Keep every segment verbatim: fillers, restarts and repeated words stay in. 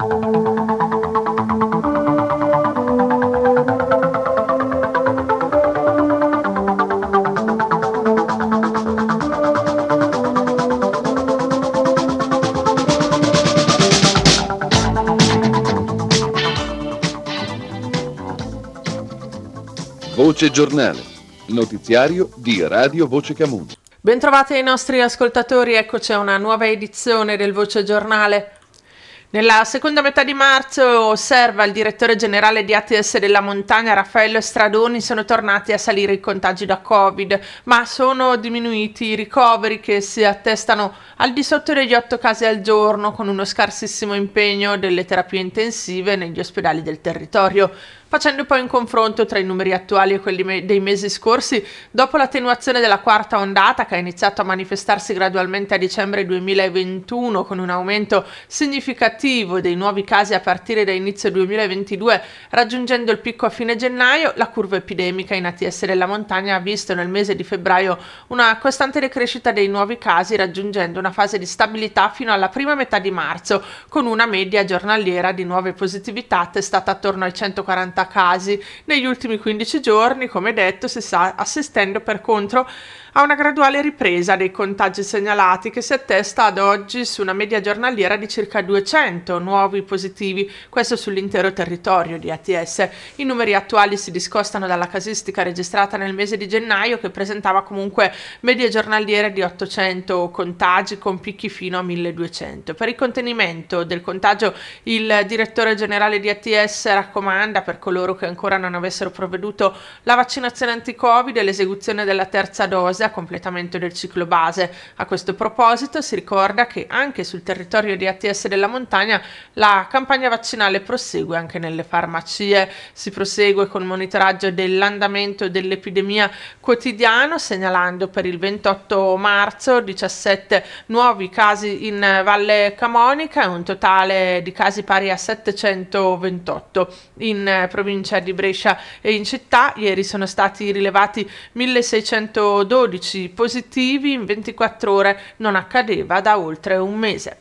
Voce Giornale, notiziario di Radio Voce Camuso. Bentrovati ai nostri ascoltatori, eccoci a una nuova edizione del Voce Giornale. Nella seconda metà di marzo, osserva il direttore generale di A T S della Montagna Raffaello Stradoni, sono tornati a salire i contagi da Covid, ma sono diminuiti i ricoveri che si attestano al di sotto degli otto casi al giorno, con uno scarsissimo impegno delle terapie intensive negli ospedali del territorio. Facendo poi un confronto tra i numeri attuali e quelli me- dei mesi scorsi, dopo l'attenuazione della quarta ondata che ha iniziato a manifestarsi gradualmente a dicembre duemilaventuno con un aumento significativo dei nuovi casi a partire da inizio duemilaventidue, raggiungendo il picco a fine gennaio, la curva epidemica in A T S della Montagna ha visto nel mese di febbraio una costante decrescita dei nuovi casi, raggiungendo una fase di stabilità fino alla prima metà di marzo, con una media giornaliera di nuove positività attestata attorno ai centoquaranta casi. Negli ultimi quindici giorni, come detto, si sta assistendo per contro a una graduale ripresa dei contagi segnalati che si attesta ad oggi su una media giornaliera di circa duecento nuovi positivi, questo sull'intero territorio di A T S. I numeri attuali si discostano dalla casistica registrata nel mese di gennaio, che presentava comunque medie giornaliere di ottocento contagi con picchi fino a milleduecento. Per il contenimento del contagio, il direttore generale di A T S raccomanda per coloro che ancora non avessero provveduto la vaccinazione anti-Covid e l'esecuzione della terza dose a completamento del ciclo base. A questo proposito si ricorda che anche sul territorio di A T S della Montagna la campagna vaccinale prosegue anche nelle farmacie. Si prosegue con il monitoraggio dell'andamento dell'epidemia quotidiano, segnalando per il ventotto marzo diciassette nuovi casi in Valle Camonica e un totale di casi pari a settecentoventotto. In provincia di Brescia e in città ieri sono stati rilevati milleseicentododici positivi in ventiquattro ore, non accadeva da oltre un mese.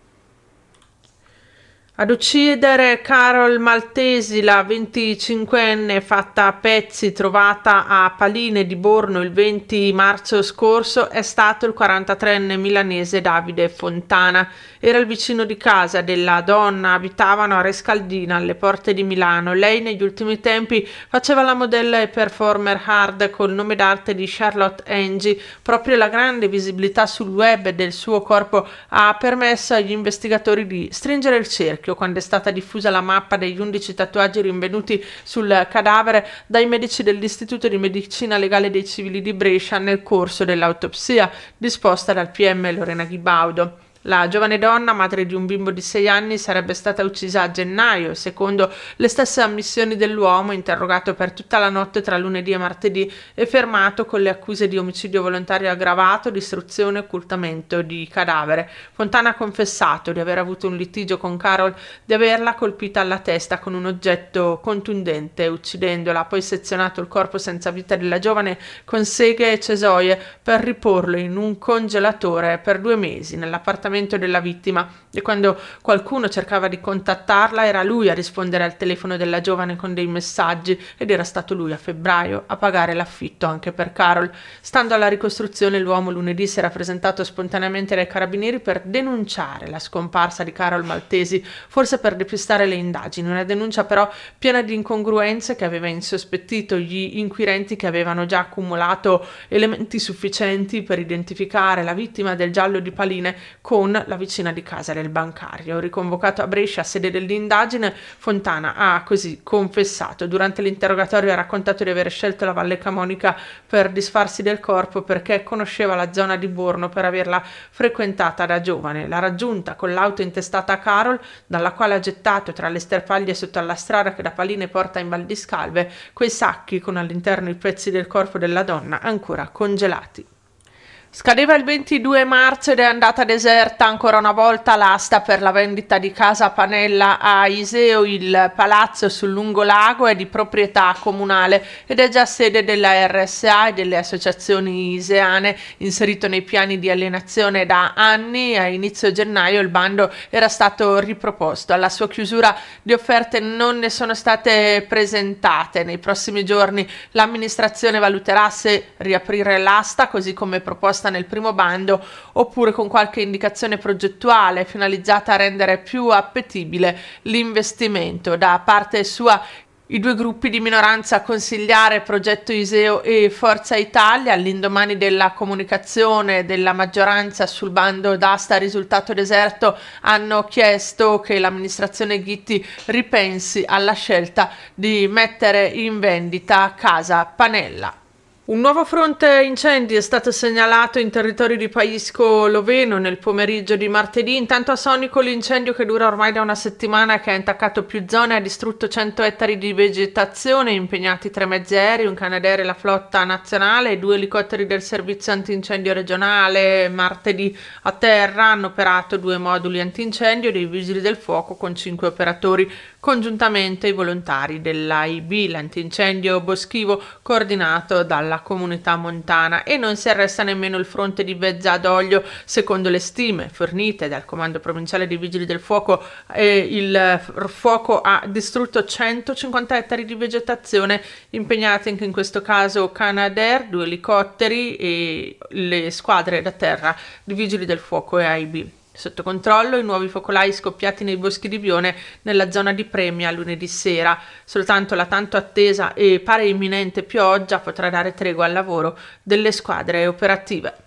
Ad uccidere Carol Maltesi, la venticinquenne fatta a pezzi, trovata a Paline di Borno il venti marzo scorso, è stato il quarantatreenne milanese Davide Fontana. Era il vicino di casa della donna, abitavano a Rescaldina, alle porte di Milano. Lei negli ultimi tempi faceva la modella e performer hard col nome d'arte di Charlotte Angie. Proprio la grande visibilità sul web del suo corpo ha permesso agli investigatori di stringere il cerchio quando è stata diffusa la mappa degli undici tatuaggi rinvenuti sul cadavere dai medici dell'Istituto di Medicina Legale dei Civili di Brescia nel corso dell'autopsia disposta dal P M Lorena Ghibaudo. La giovane donna, madre di un bimbo di sei anni, sarebbe stata uccisa a gennaio, secondo le stesse ammissioni dell'uomo, interrogato per tutta la notte tra lunedì e martedì e fermato con le accuse di omicidio volontario aggravato, distruzione e occultamento di cadavere. Fontana ha confessato di aver avuto un litigio con Carol, di averla colpita alla testa con un oggetto contundente, uccidendola, ha poi sezionato il corpo senza vita della giovane con seghe e cesoie per riporlo in un congelatore per due mesi nell'appartamento della vittima, e quando qualcuno cercava di contattarla era lui a rispondere al telefono della giovane con dei messaggi, ed era stato lui a febbraio a pagare l'affitto anche per Carol. Stando alla ricostruzione, l'uomo lunedì si era presentato spontaneamente dai carabinieri per denunciare la scomparsa di Carol Maltesi, forse per depistare le indagini, una denuncia però piena di incongruenze che aveva insospettito gli inquirenti, che avevano già accumulato elementi sufficienti per identificare la vittima del giallo di Paline con la vicina di casa del bancario. Riconvocato a Brescia a sede dell'indagine, Fontana ha così confessato. Durante l'interrogatorio ha raccontato di aver scelto la Valle Camonica per disfarsi del corpo perché conosceva la zona di Borno per averla frequentata da giovane. L'ha raggiunta con l'auto intestata a Carol, dalla quale ha gettato tra le sterpaglie sotto alla strada che da Paline porta in Val di Scalve quei sacchi con all'interno i pezzi del corpo della donna ancora congelati. Scadeva il ventidue marzo ed è andata deserta ancora una volta l'asta per la vendita di casa Panella a Iseo. Il palazzo sul lungolago è di proprietà comunale ed è già sede della R S A e delle associazioni iseane, inserito nei piani di alienazione da anni. A inizio gennaio il bando era stato riproposto. Alla sua chiusura di offerte non ne sono state presentate. Nei prossimi giorni l'amministrazione valuterà se riaprire l'asta così come proposta nel primo bando oppure con qualche indicazione progettuale finalizzata a rendere più appetibile l'investimento. Da parte sua i due gruppi di minoranza consigliare, Progetto Iseo e Forza Italia, all'indomani della comunicazione della maggioranza sul bando d'asta risultato deserto, hanno chiesto che l'amministrazione Ghitti ripensi alla scelta di mettere in vendita casa Panella. Un nuovo fronte incendi è stato segnalato in territorio di Paisco Loveno nel pomeriggio di martedì. Intanto a Sonico l'incendio, che dura ormai da una settimana e che ha intaccato più zone, ha distrutto cento ettari di vegetazione, impegnati tre mezzi aerei, un Canadair e la flotta nazionale e due elicotteri del servizio antincendio regionale. Martedì a terra hanno operato due moduli antincendio dei vigili del fuoco con cinque operatori, congiuntamente i volontari dell'A I B, l'antincendio boschivo coordinato dalla comunità montana. E non si arresta nemmeno il fronte di Vezza d'Oglio. Secondo le stime fornite dal comando provinciale dei vigili del fuoco, eh, il fuoco ha distrutto centocinquanta ettari di vegetazione, impegnati anche in questo caso Canadair, due elicotteri e le squadre da terra di vigili del fuoco e A I B. Sotto controllo i nuovi focolai scoppiati nei boschi di Bione nella zona di Premia lunedì sera. Soltanto la tanto attesa e pare imminente pioggia potrà dare tregua al lavoro delle squadre operative.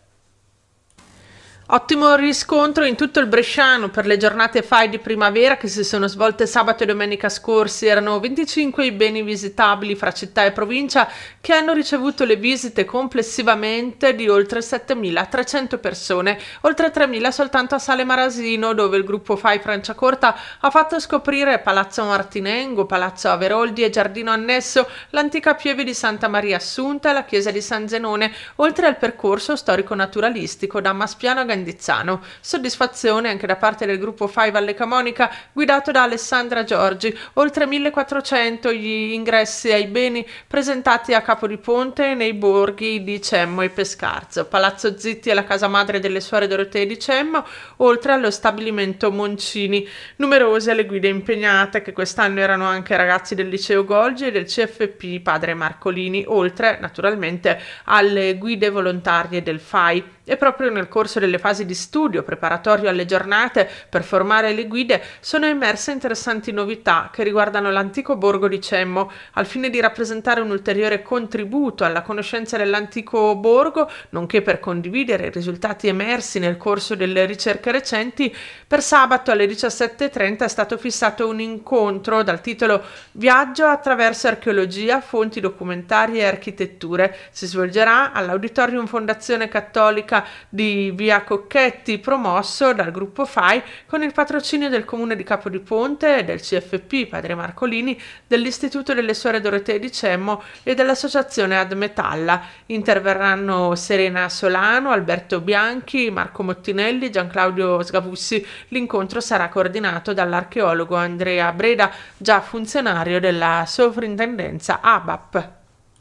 Ottimo riscontro in tutto il bresciano per le giornate F A I di primavera che si sono svolte sabato e domenica scorsi. Erano venticinque i beni visitabili fra città e provincia che hanno ricevuto le visite complessivamente di oltre settemilatrecento persone, oltre tremila soltanto a Sale Marasino, dove il gruppo F A I Franciacorta ha fatto scoprire Palazzo Martinengo, Palazzo Averoldi e giardino annesso, l'antica pieve di Santa Maria Assunta e la chiesa di San Zenone, oltre al percorso storico-naturalistico da Maspiano a Gandizzano. Soddisfazione anche da parte del gruppo F A I Valle Camonica guidato da Alessandra Giorgi, oltre millequattrocento gli ingressi ai beni presentati a Capodiponte e nei borghi di Cemmo e Pescarzo, Palazzo Zitti e la casa madre delle suore Dorotee di Cemmo, oltre allo stabilimento Moncini. Numerose le guide impegnate, che quest'anno erano anche ragazzi del liceo Golgi e del C F P Padre Marcolini, oltre naturalmente alle guide volontarie del F A I. E proprio nel corso delle fasi di studio preparatorio alle giornate per formare le guide sono emerse interessanti novità che riguardano l'antico borgo di Cemmo. Al fine di rappresentare un ulteriore contributo alla conoscenza dell'antico borgo, nonché per condividere i risultati emersi nel corso delle ricerche recenti, per sabato alle diciassette e trenta è stato fissato un incontro dal titolo Viaggio attraverso archeologia, fonti documentarie e architetture. Si svolgerà all'Auditorium Fondazione Cattolica di via Cocchetti, promosso dal gruppo F A I con il patrocinio del comune di Capodiponte, del C F P Padre Marcolini, dell'Istituto delle Suore Dorotee di Cemmo e dell'associazione Ad Metalla. Interverranno Serena Solano, Alberto Bianchi, Marco Mottinelli, Gianclaudio Sgavussi. L'incontro sarà coordinato dall'archeologo Andrea Breda, già funzionario della sovrintendenza A B A P.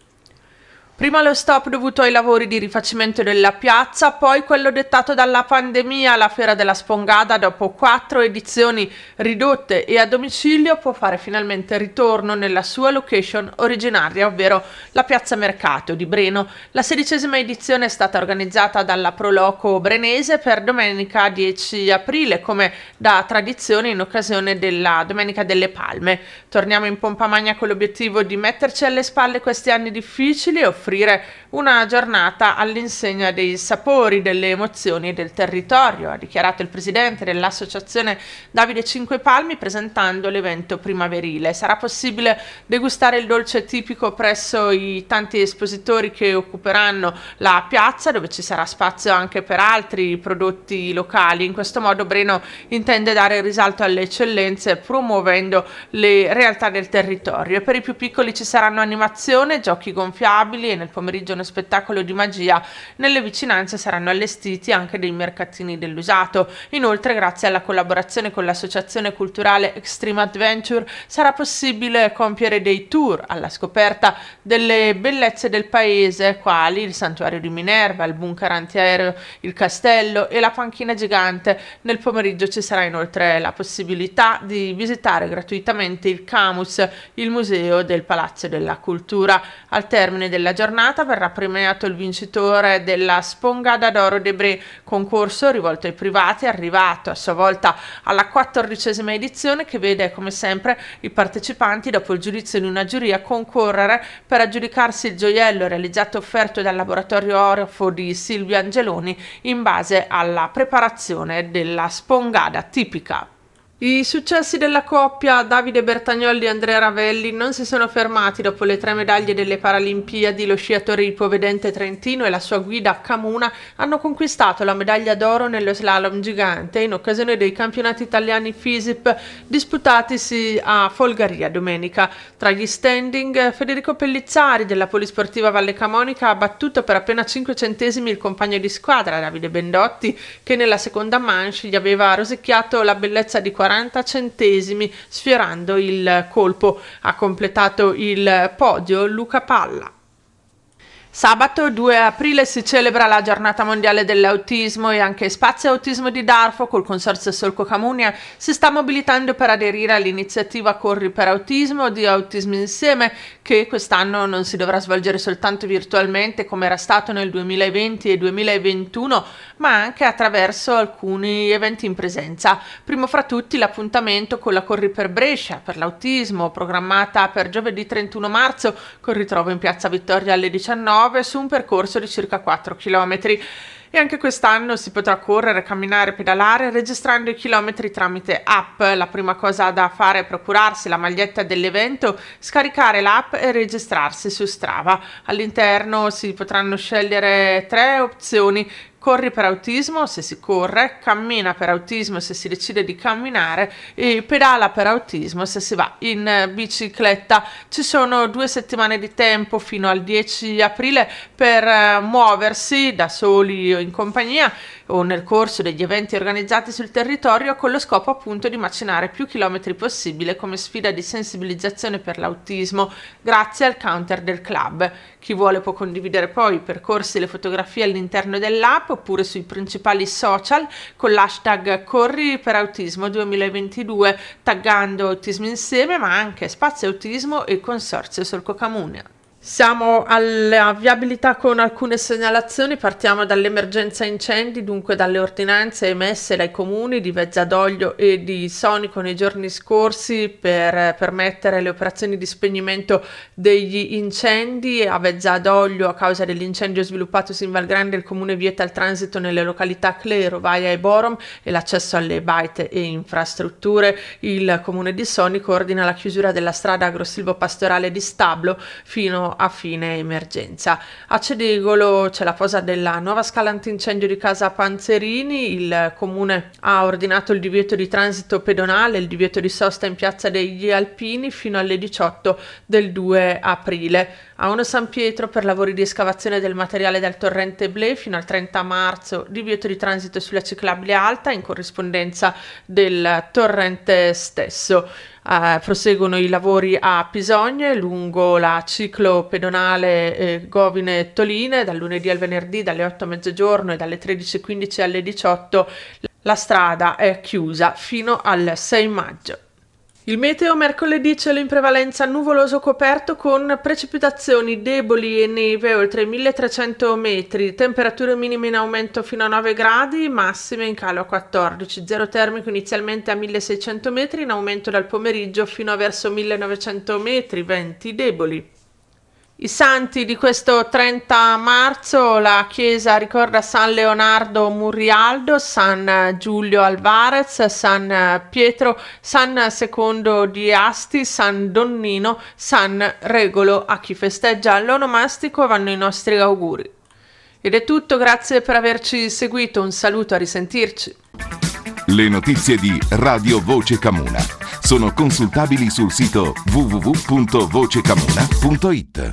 Prima lo stop dovuto ai lavori di rifacimento della piazza, poi quello dettato dalla pandemia. La Fiera della Spongada, dopo quattro edizioni ridotte e a domicilio, può fare finalmente ritorno nella sua location originaria, ovvero la Piazza Mercato di Breno. La sedicesima edizione è stata organizzata dalla Proloco Brenese per domenica dieci aprile, come da tradizione in occasione della Domenica delle Palme. Torniamo in pompa magna con l'obiettivo di metterci alle spalle questi anni difficili e offrire una giornata all'insegna dei sapori, delle emozioni e del territorio, ha dichiarato il presidente dell'associazione Davide Cinque Palmi presentando l'evento primaverile. Sarà possibile degustare il dolce tipico presso i tanti espositori che occuperanno la piazza, dove ci sarà spazio anche per altri prodotti locali. In questo modo Breno intende dare risalto alle eccellenze promuovendo le realtà del territorio. E per i più piccoli ci saranno animazione, giochi gonfiabili e nel pomeriggio uno spettacolo di magia. Nelle vicinanze saranno allestiti anche dei mercatini dell'usato. Inoltre, grazie alla collaborazione con l'associazione culturale Extreme Adventure, sarà possibile compiere dei tour alla scoperta delle bellezze del paese, quali il santuario di Minerva, il bunker antiaereo, il castello e la panchina gigante. Nel pomeriggio ci sarà inoltre la possibilità di visitare gratuitamente il Camus, il museo del Palazzo della Cultura. Al termine della giornata verrà premiato il vincitore della Spongada d'Oro de Bré, concorso rivolto ai privati, arrivato a sua volta alla quattordicesima edizione, che vede come sempre i partecipanti, dopo il giudizio di una giuria, concorrere per aggiudicarsi il gioiello realizzato offerto dal laboratorio Orfo di Silvio Angeloni in base alla preparazione della spongada tipica. I successi della coppia Davide Bertagnolli e Andrea Ravelli non si sono fermati dopo le tre medaglie delle Paralimpiadi. Lo sciatore ipovedente trentino e la sua guida Camuna hanno conquistato la medaglia d'oro nello slalom gigante in occasione dei campionati italiani FISIP disputatisi a Folgaria domenica. Tra gli standing, Federico Pellizzari della Polisportiva Valle Camonica ha battuto per appena cinque centesimi il compagno di squadra Davide Bendotti, che nella seconda manche gli aveva rosicchiato la bellezza di quaranta centesimi, sfiorando il colpo. Ha completato il podio Luca Palla. Sabato due aprile si celebra la giornata mondiale dell'autismo e anche Spazio Autismo di Darfo, col consorzio Solco Camunia, si sta mobilitando per aderire all'iniziativa Corri per Autismo di Autismo Insieme, che quest'anno non si dovrà svolgere soltanto virtualmente come era stato nel duemilaventi e duemilaventuno, ma anche attraverso alcuni eventi in presenza. Primo fra tutti l'appuntamento con la Corri per Brescia per l'autismo, programmata per giovedì trentuno marzo, con ritrovo in Piazza Vittoria alle diciannove su un percorso di circa quattro chilometri. E anche quest'anno si potrà correre, camminare, pedalare registrando i chilometri tramite app. La prima cosa da fare è procurarsi la maglietta dell'evento, scaricare l'app e registrarsi su Strava. All'interno si potranno scegliere tre opzioni: corri per autismo se si corre, cammina per autismo se si decide di camminare e pedala per autismo se si va in bicicletta. Ci sono due settimane di tempo fino al dieci aprile per uh, muoversi da soli o in compagnia o nel corso degli eventi organizzati sul territorio, con lo scopo appunto di macinare più chilometri possibile come sfida di sensibilizzazione per l'autismo grazie al counter del club. Chi vuole può condividere poi i percorsi e le fotografie all'interno dell'app oppure sui principali social con l'hashtag Corri per Autismo duemilaventidue, taggando Autismo Insieme ma anche Spazio Autismo e Consorzio Solco Camunia. Siamo alla viabilità con alcune segnalazioni. Partiamo dall'emergenza incendi, dunque dalle ordinanze emesse dai comuni di Vezza d'Oglio e di Sonico nei giorni scorsi per permettere le operazioni di spegnimento degli incendi. A Vezza d'Oglio, a causa dell'incendio sviluppatosi in Val Grande, il comune vieta il transito nelle località Cle, Rovaia e Borom e l'accesso alle baite e infrastrutture. Il comune di Sonico ordina la chiusura della strada agrosilvo-pastorale di Stablo fino a fine emergenza. A Cedegolo c'è la posa della nuova scala antincendio di Casa Panzerini. Il comune ha ordinato il divieto di transito pedonale, il divieto di sosta in piazza degli Alpini fino alle diciotto del due aprile. A Ono San Pietro, per lavori di escavazione del materiale dal torrente Ble, fino al trenta marzo divieto di transito sulla ciclabile alta in corrispondenza del torrente stesso. Uh, proseguono i lavori a Pisogne lungo la ciclo pedonale eh, Govine-Toline dal lunedì al venerdì dalle otto a mezzogiorno e dalle tredici e quindici alle diciotto. La strada è chiusa fino al sei maggio. Il meteo: mercoledì cielo in prevalenza nuvoloso coperto con precipitazioni deboli e neve oltre i milletrecento metri, temperature minime in aumento fino a nove gradi, massime in calo a quattordici, zero termico inizialmente a milleseicento metri, in aumento dal pomeriggio fino a verso millenovecento metri, venti deboli. I santi di questo trenta marzo: la chiesa ricorda San Leonardo Murrialdo, San Giulio Alvarez, San Pietro, San Secondo di Asti, San Donnino, San Regolo. A chi festeggia l'onomastico vanno i nostri auguri. Ed è tutto, grazie per averci seguito, un saluto, a risentirci. Le notizie di Radio Voce Camuna sono consultabili sul sito w w w punto voce camuna punto i t.